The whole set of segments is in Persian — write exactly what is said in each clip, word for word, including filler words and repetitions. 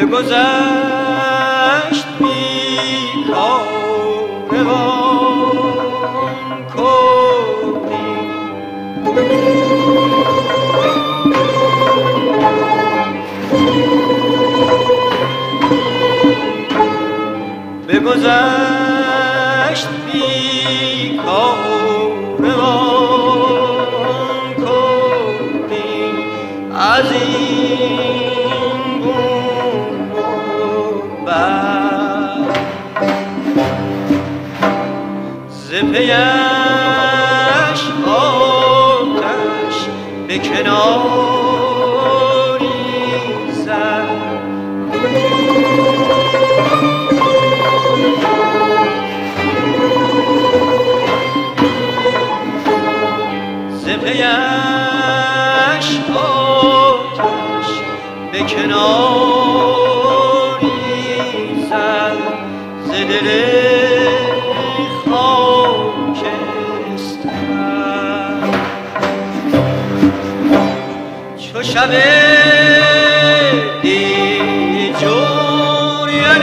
بگذشت بی کاروان کردی بگذشت بی کاروان کردی از این بوم و بر ز پیش آتش به کناری زد ز پیش آتش به کناری زد ز دل خاکستر چو شب دیجوریان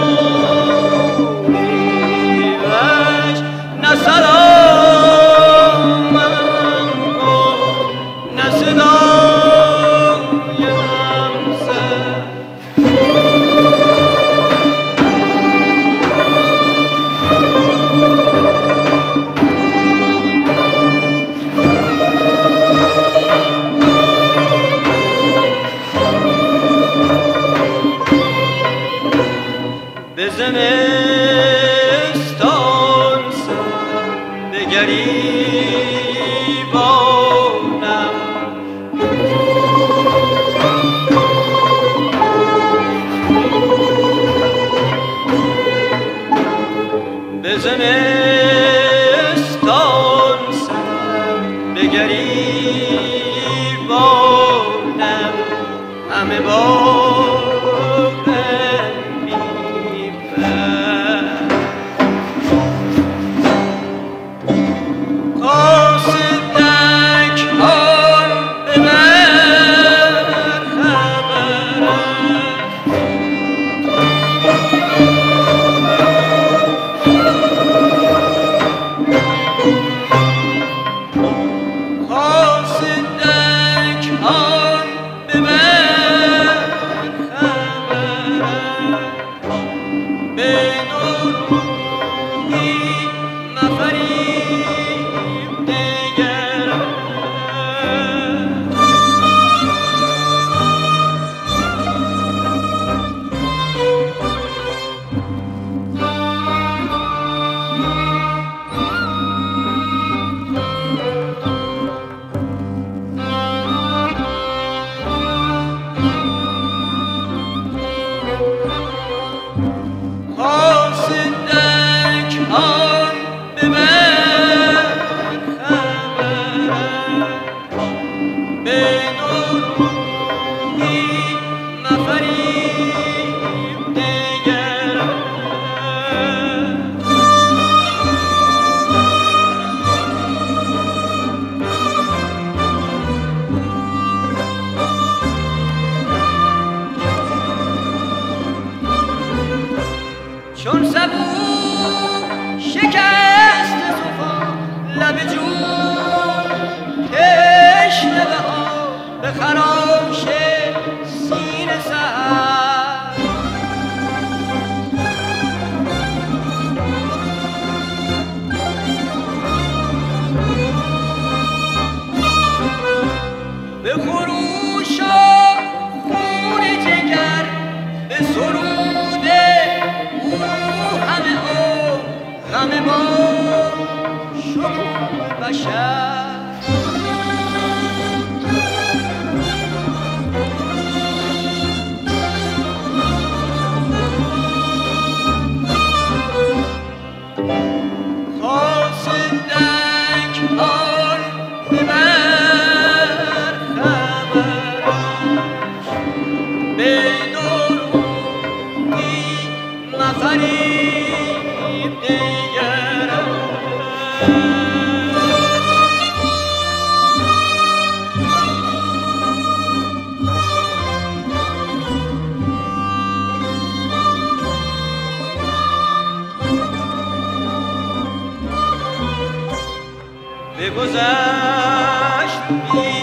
نوری وش نه سلام نه صدایم زد به زمستان سر به گریبانم به زمستان سر به گریبانم همه باغ چون سبو شکست طوفان لب جون تشنه به آب به خراش سینه سر به خروش و خون جگر به سرود او همه او غم ما شکوه بشر خواستنک آن ببر خبرش به درودی مفریب دیگرش گشت